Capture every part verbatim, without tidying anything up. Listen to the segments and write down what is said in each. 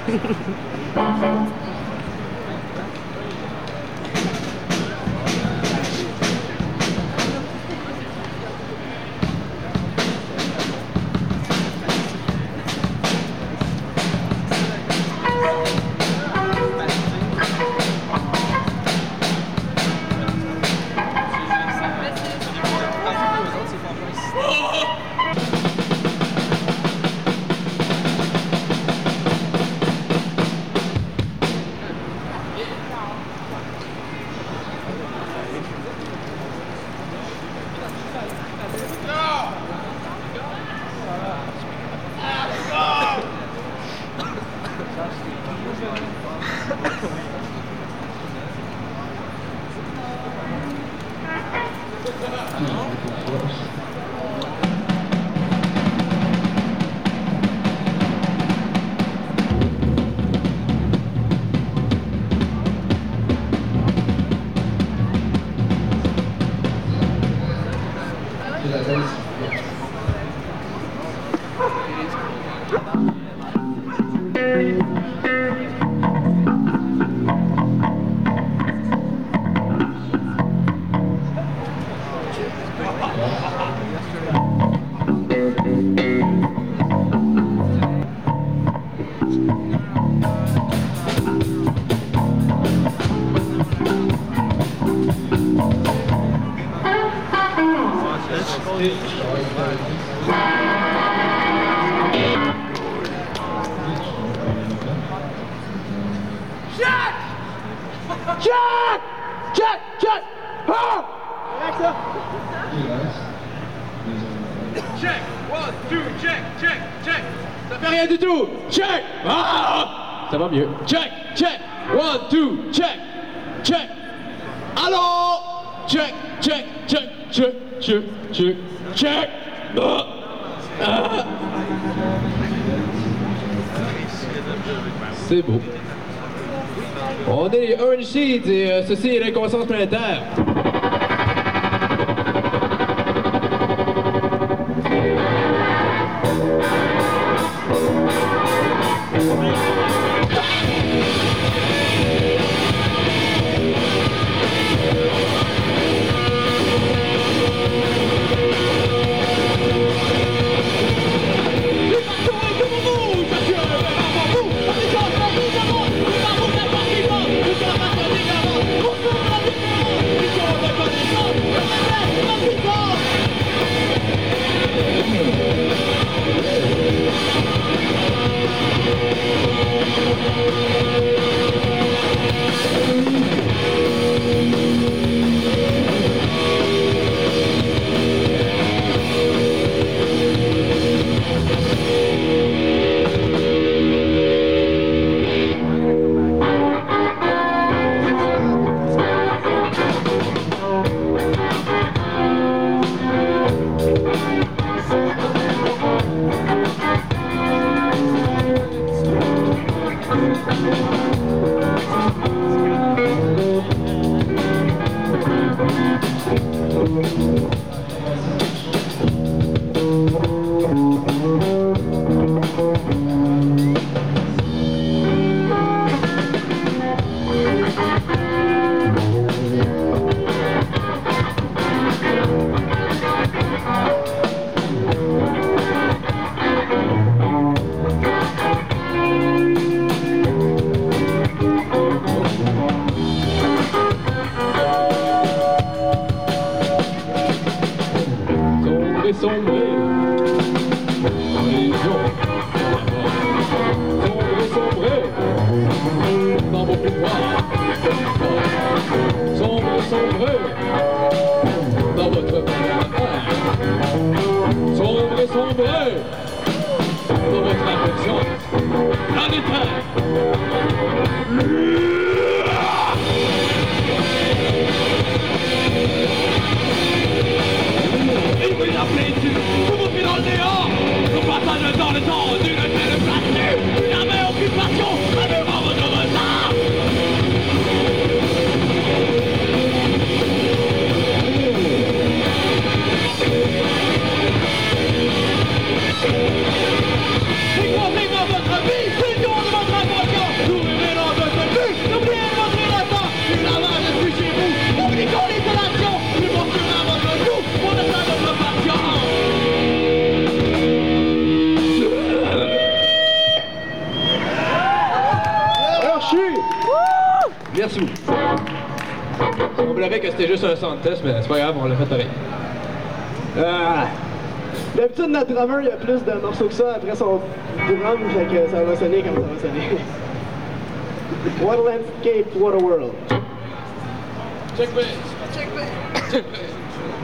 Jack! Jack! Jack! Ah! Check! One, two, check, check, check! Ça fait rien du tout! Check! Ah! Ça va mieux. Check! Check! One, two, check! Check! Allô! Check! Check! Check! Check! Check! Check! Check! Ah! Ah! C'est beau. On est les Orange Seeds et euh, ceci est l'inconscience planétaire. C'est quoi, c'est quoi votre vie? C'est quoi votre Bière-sous. On semblerait que c'était juste un sound test, mais c'est pas grave, on l'a fait pareil. Ah. D'habitude, notre drummer, il y a plus de morceaux que ça après son drum, fait que ça va sonner comme ça va sonner. What a landscape, what a world. Check bass. Check bass. Check bass.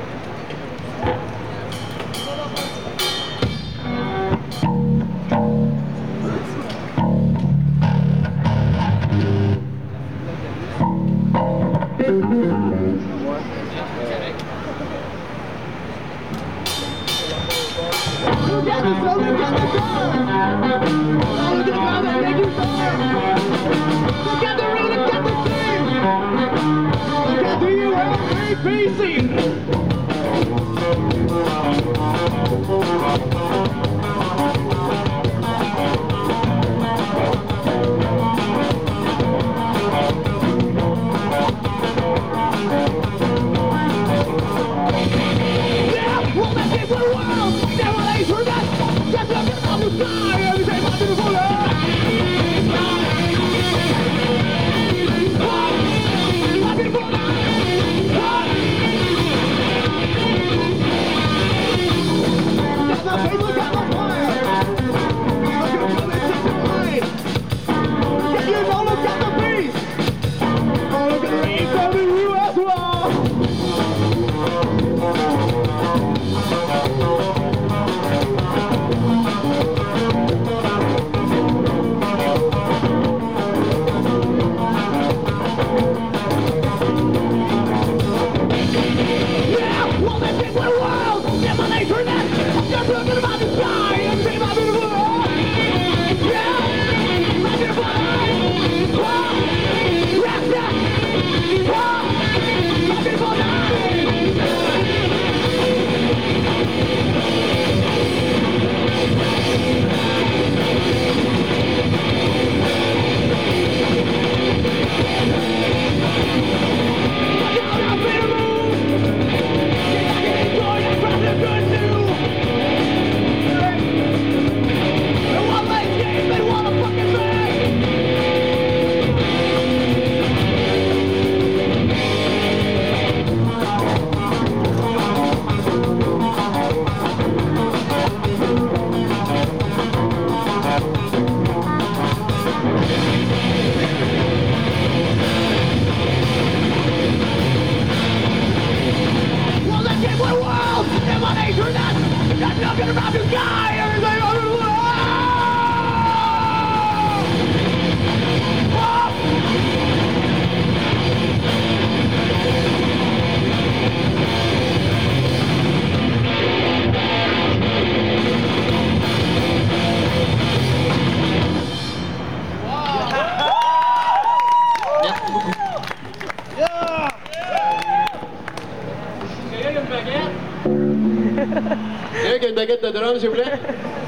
Quelqu'un qui a une baguette de drum, s'il vous plaît?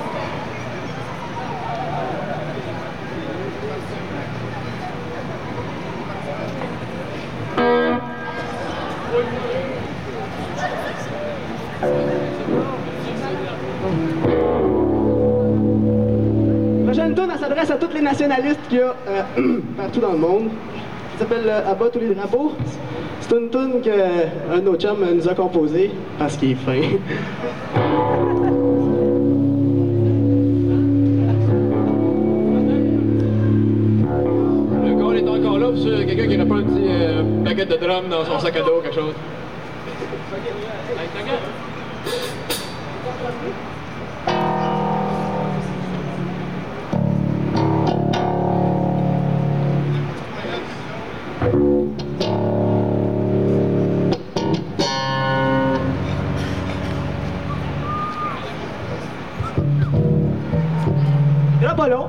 La prochaine tune, elle s'adresse à tous les nationalistes qu'il y a euh, partout dans le monde. Ça s'appelle euh, Abat tous les drapeaux. C'est une tune qu'un de nos chums nous a composée parce qu'il est fin. Le gars est encore là pour sûr, quelqu'un qui n'a pas un petit euh, baguette de drum dans son sac à dos, quelque chose. Il n'est pas long.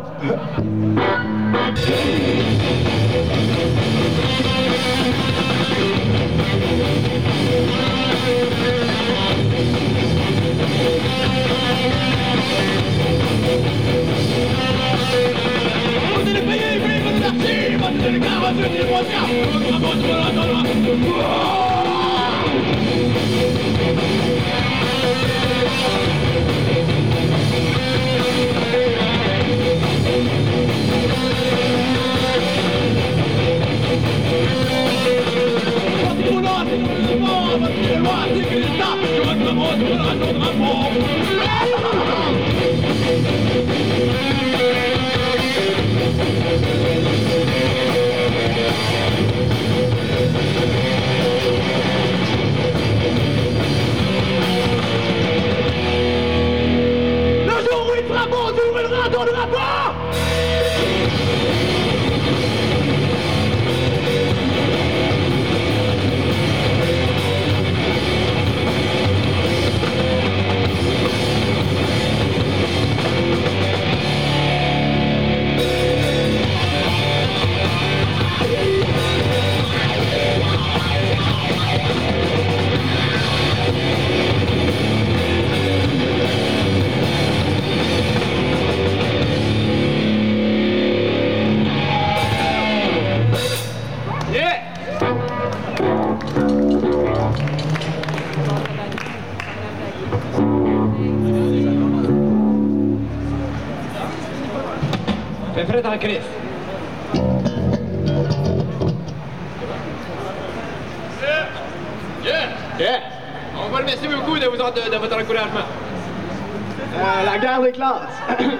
We'll be right back. marathon du rapport! Fais frais en Christ. Yeah! Yeah! On vous remercie beaucoup de, vous, de, de votre encouragement. Euh, la guerre des classes.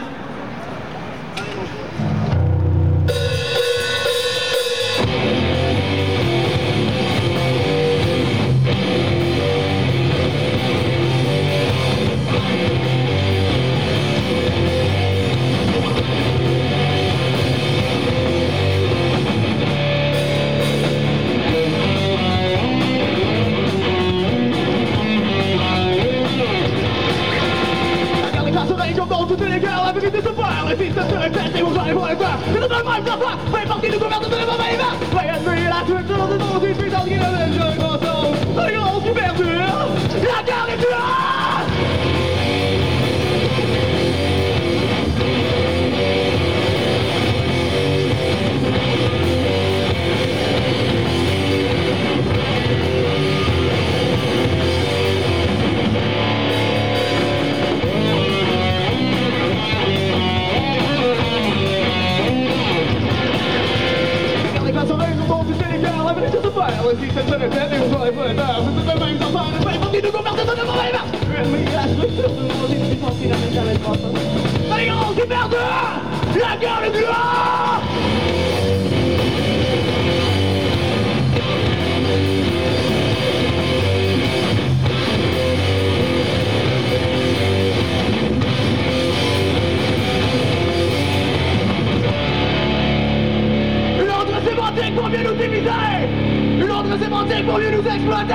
Toutes les guerres, la vérité se perd, le système se répète et vous allez voir les peurs. C'est totalement implacable, fait partie du gouvernement de la main. Soyez admis, la structure de nos dix puissants qui ne laisse jamais grand sens. La grande couverture, la guerre est dure. Le système se répète et vous aurez pas les peurs. C'est tout de même enfant, ne fait partie du gouvernement de mon rêve. Mais la structure de nos dix puissants qui n'amène jamais de grand sens. Les grands qui perdent, la guerre est dure. L'ordre sémantique pour mieux nous diviser. L'ordre sémantique pour mieux nous exploiter.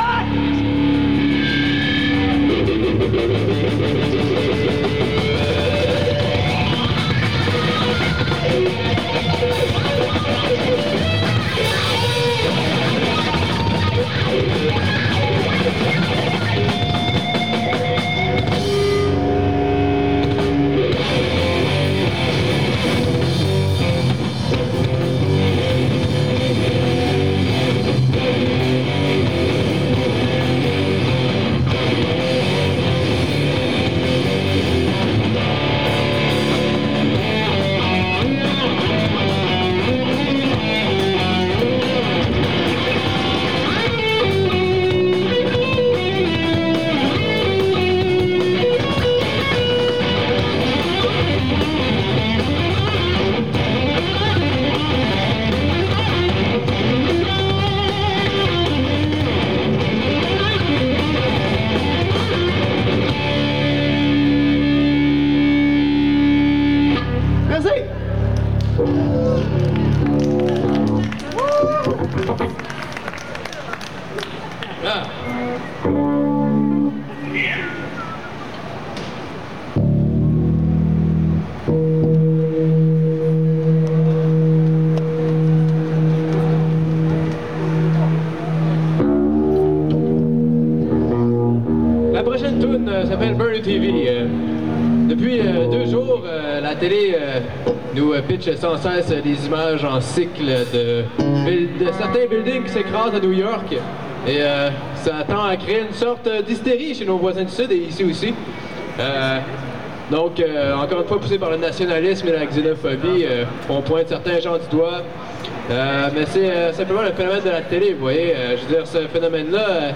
T V. Euh, depuis euh, deux jours, euh, la télé euh, nous euh, pitch sans cesse euh, des images en cycle de, de certains buildings qui s'écrasent à New York. Et euh, ça tend à créer une sorte d'hystérie chez nos voisins du Sud et ici aussi. Euh, donc, euh, encore une fois, poussé par le nationalisme et la xénophobie, euh, on pointe certains gens du doigt. Euh, mais c'est euh, simplement le phénomène de la télé, vous voyez. Euh, je veux dire, ce phénomène-là, euh,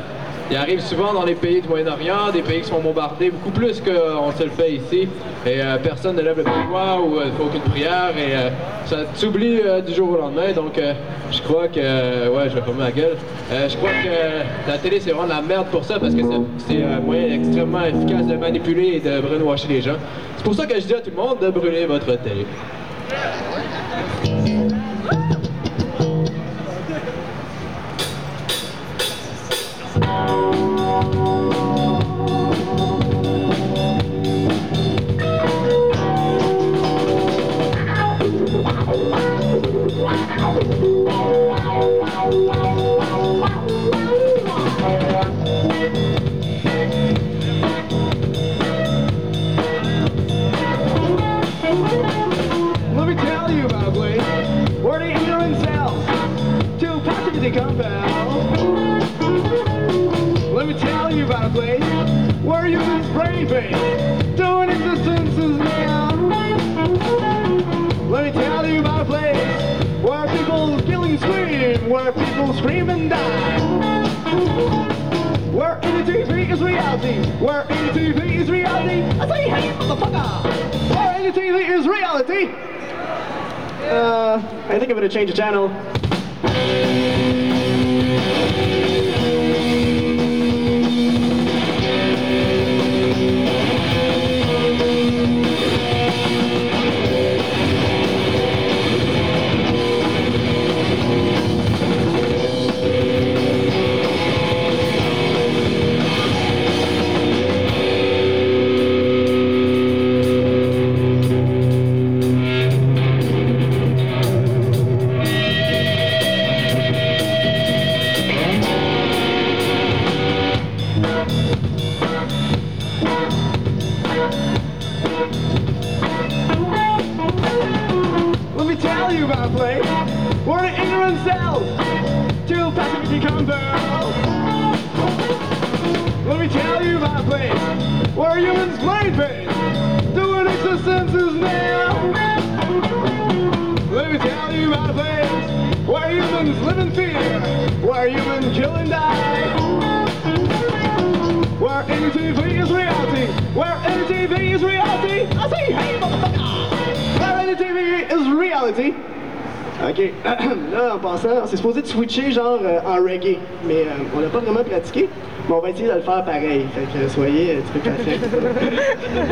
il arrive souvent dans les pays du Moyen-Orient, des pays qui sont bombardés, beaucoup plus qu'on se le fait ici. Et euh, personne ne lève le doigt ou il ne faut aucune prière. Et euh, ça t'oublie euh, du jour au lendemain. Donc euh, je crois que... Euh, ouais, je vais fermer ma gueule. Euh, je crois que la télé, c'est vraiment de la merde pour ça parce que c'est un moyen extrêmement efficace de manipuler et de brainwasher les gens. C'est pour ça que je dis à tout le monde de brûler votre télé. Let me tell you about a place where the ignorant sells to positivity compound. Let me tell you about a place where you can spray paint doing existences now. Let me tell you about a place where people kill and scream, where people scream and die. Where any T V is reality, where any T V is reality. I say, hey, motherfucker! Where any T V is reality. Uh, I think I'm gonna change the channel. Let me tell you about a place where the ignorant sells to passivity compound. Let me tell you about a place where humans play pain, doing existences now. Let me tell you about a place where humans live in fear, where humans kill and die. Where any T V is reality, where any T V is reality. I say, hey, motherfucker! Where any T V is reality. Ok, là en passant, c'est supposé de switcher genre euh, en reggae, mais euh, on l'a pas vraiment pratiqué, mais on va essayer de le faire pareil, fait que soyez un petit peu patients.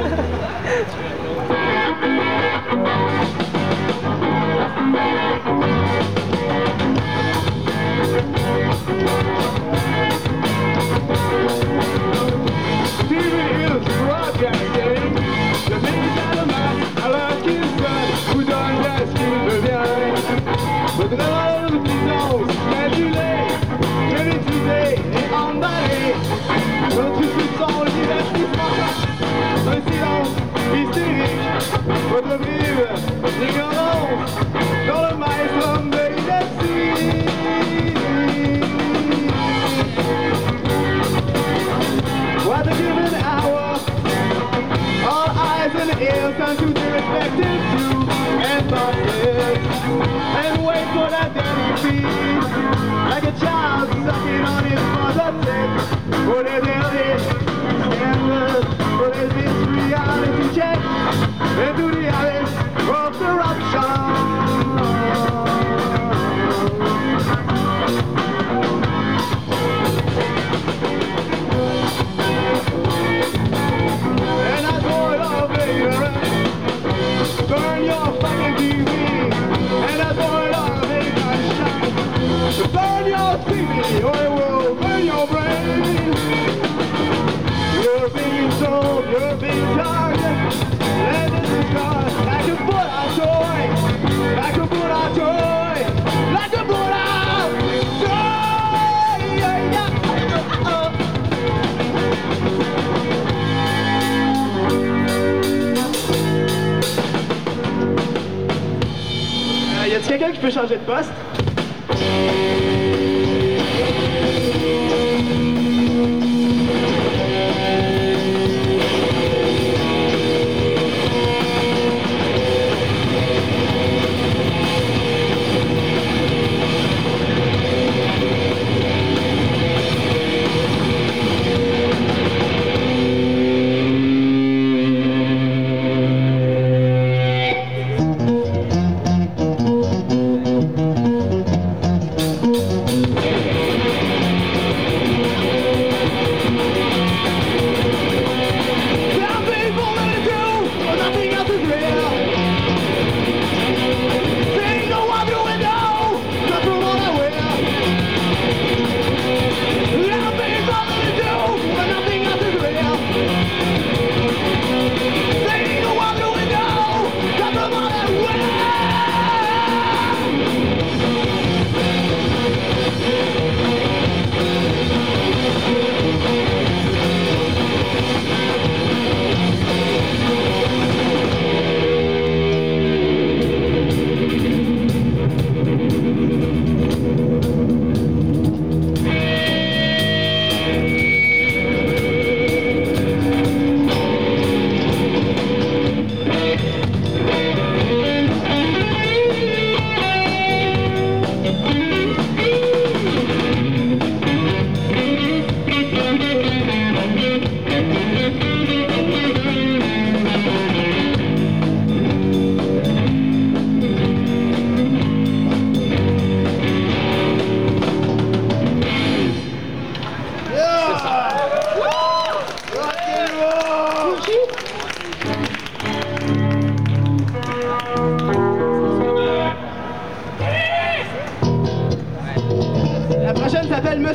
T V is broadcasting, le pays d'Allemagne, alors qu'il se vous donne la skin de bien. Votre rôle de puissance, calculé, créditisé et emballé. Notre puissant divertissement, un silence hystérique. Votre vive ignorance dans le maelstrom de l'inertie. What a given hour, all eyes and ears turn to their respective views and thoughts, and wait for that daddy feed, like a child sucking on his mother's lips. For their daily scandalous, for their this reality check, into the alleys of corruption. And I told of ignorance, burn your fucking T V. And I told of ignorance, burn your T V or it will burn your brain. You're being sold, you're being targeted. And this is gone like a Buddha toy, like a Buddha toy, like a Buddha toy. Yeah, yeah. Uh-oh. Y a-t-il quelqu'un qui peut changer de poste?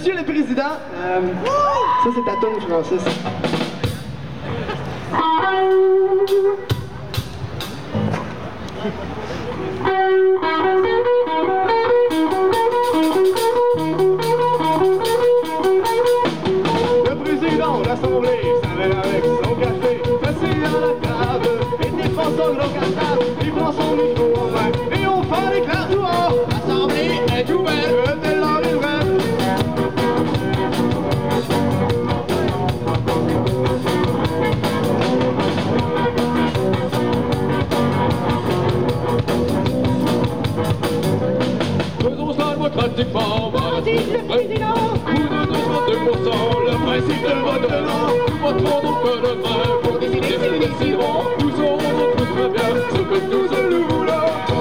Monsieur le Président, euh, ça c'est ta toune, Francis. Le président de l'Assemblée s'amène avec son café, assis à la table, et défend son gros cartable, il prend son micro en main, et on fait l'éclat tout haut. L'Assemblée est ouverte, de l'heure est vraie. Faisons ça démocratiquement, dit le président. Nous donnons trente-deux pour cent, le principe de vote de l'an. Nous voterons donc demain pour décider ce que nous déciderons. Nous saurons donc tout très bien ce que nous voulons.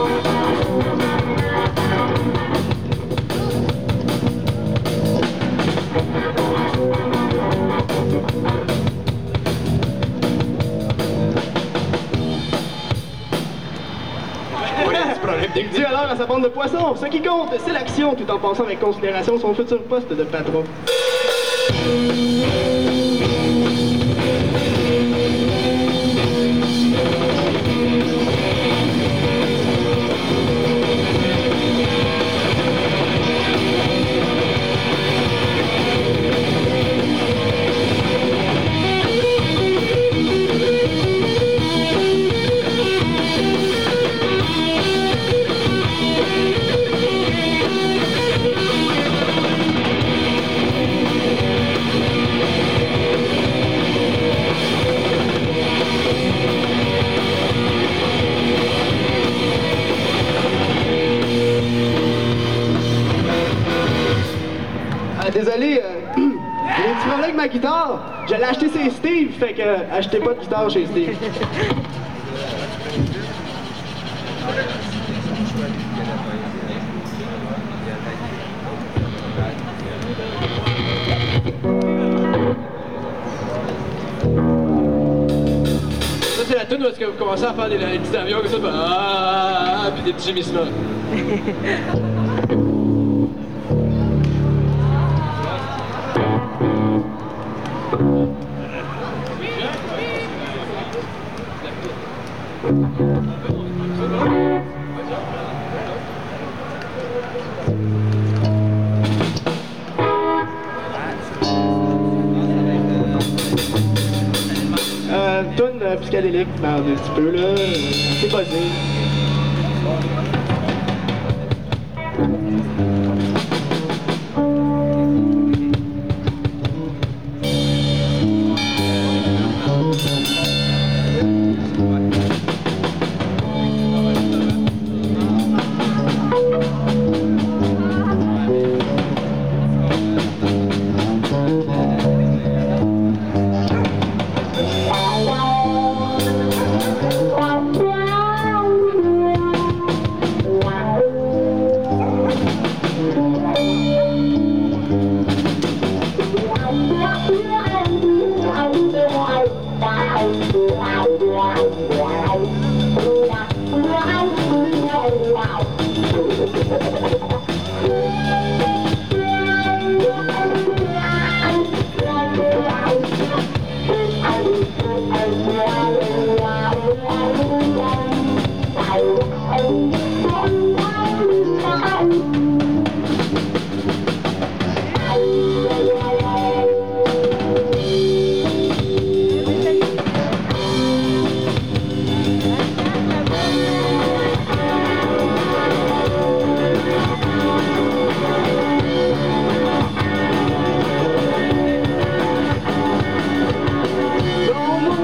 Dû alors à sa bande de poissons, ce qui compte, c'est l'action, tout en pensant avec considération son futur poste de patron. Désolé, euh, j'ai un petit problème avec ma guitare. J'allais acheter chez Steve, fait que euh, achetez pas de guitare chez Steve. Ça, c'est la tune où est-ce que vous commencez à faire des, des petits avions comme ça, puis, ah, puis des petits gémissements. Euh, toune euh, psychédélique, ben, un petit peu là, c'est buzzé.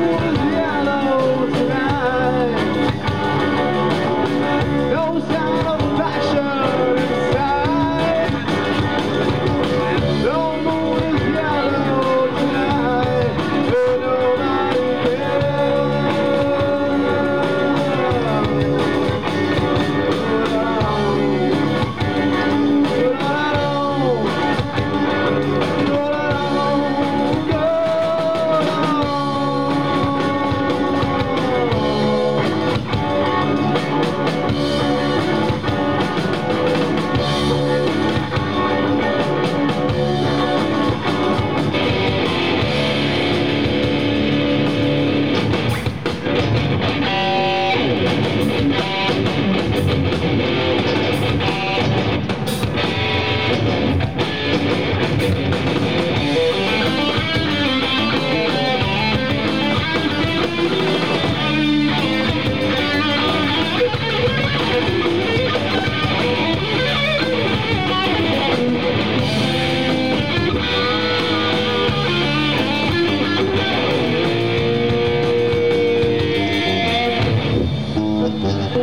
No sound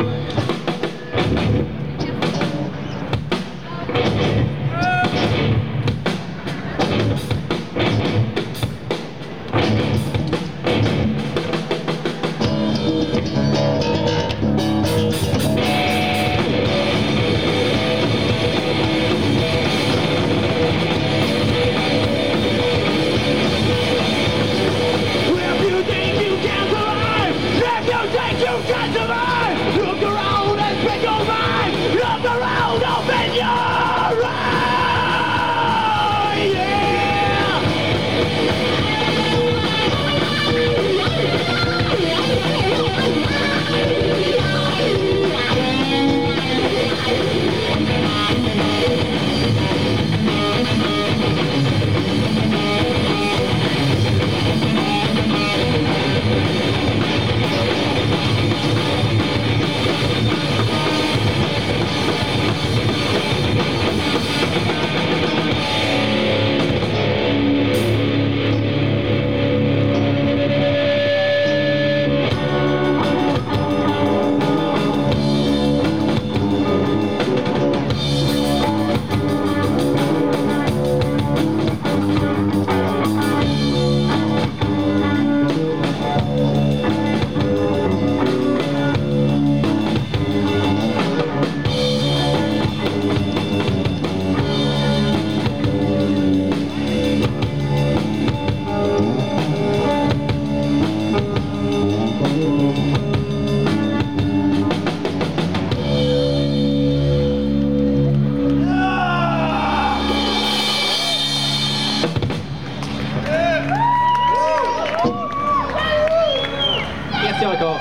Merci encore.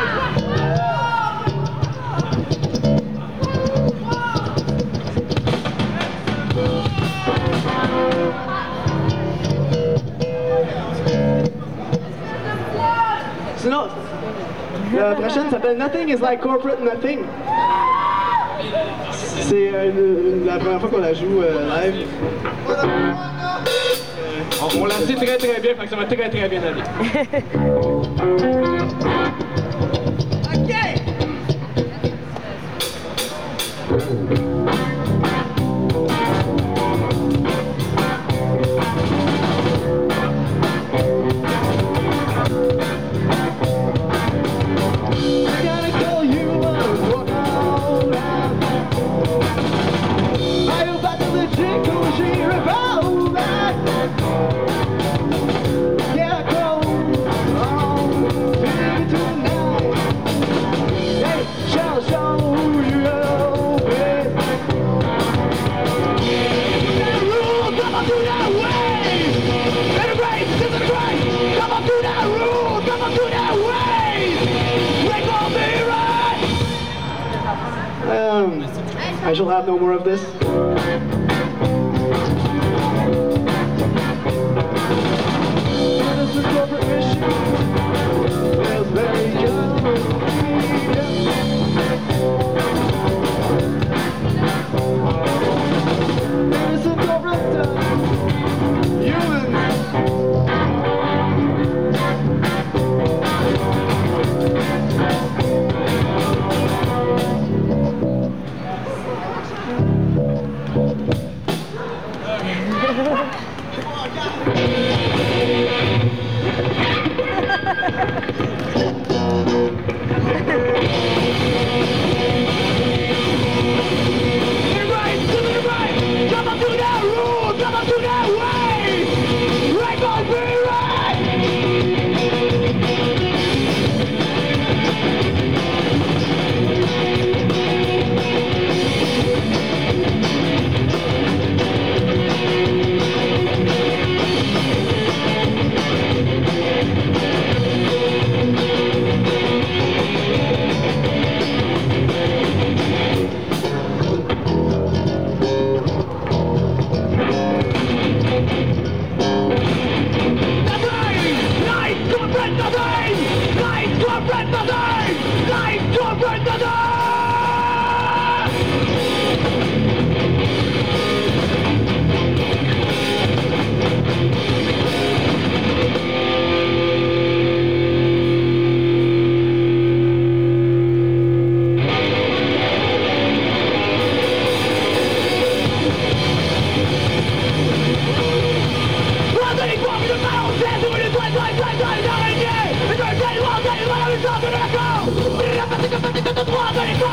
Sinon, la prochaine s'appelle Nothing is like corporate nothing. C'est euh, une- la première fois qu'on la joue euh, live. On, on l'a sait très très bien, fait que ça va très très bien aller. I gotta call you and walk out. Are you back to the chick who she revolved? Yeah, go on, baby, tonight. Hey, shall show you your way. That rule, come on, do that way. Integrate, disintegrate. Come on, do that rule, come on, do that way. Break on me, right? Um, I shall have no more of this. Innocent corporate mission feels very young. Innocent corporate uh, humans.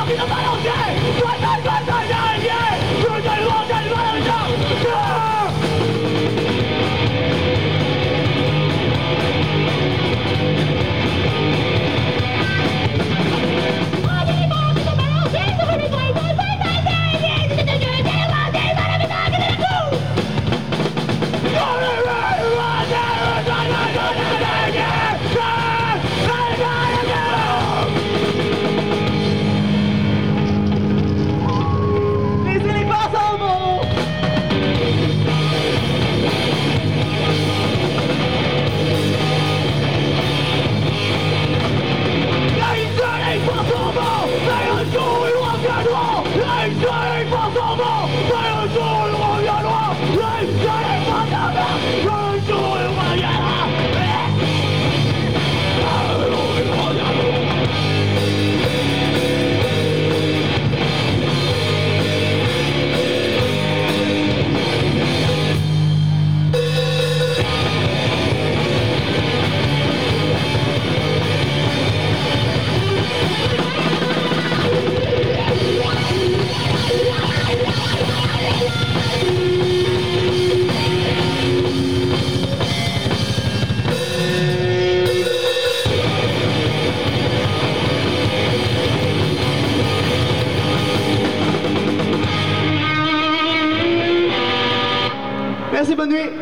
Merci, bonne nuit.